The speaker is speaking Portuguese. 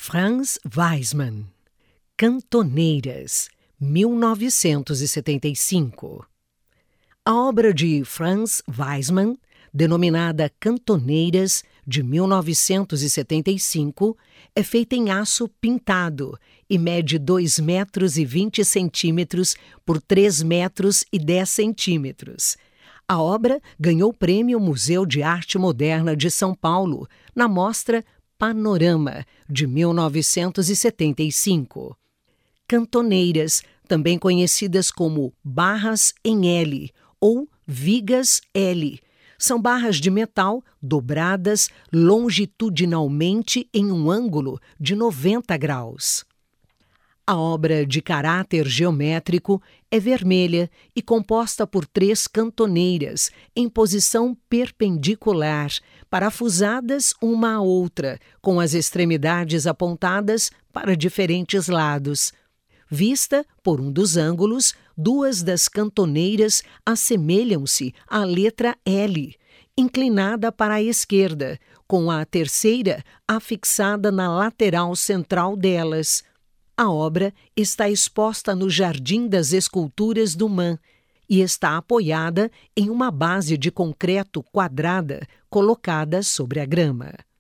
Franz Weismann, Cantoneiras, 1975. A obra de Franz Weismann, denominada Cantoneiras, de 1975, é feita em aço pintado e mede 2,20 metros por 3,10 metros. A obra ganhou o Prêmio Museu de Arte Moderna de São Paulo na mostra Panorama, de 1975. Cantoneiras, também conhecidas como barras em L ou vigas L, são barras de metal dobradas longitudinalmente em um ângulo de 90 graus. A obra, de caráter geométrico, é vermelha e composta por 3 cantoneiras em posição perpendicular, parafusadas uma à outra, com as extremidades apontadas para diferentes lados. Vista por um dos ângulos, 2 das cantoneiras assemelham-se à letra L, inclinada para a esquerda, com a terceira afixada na lateral central delas. A obra está exposta no Jardim das Esculturas do MAM e está apoiada em uma base de concreto quadrada colocada sobre a grama.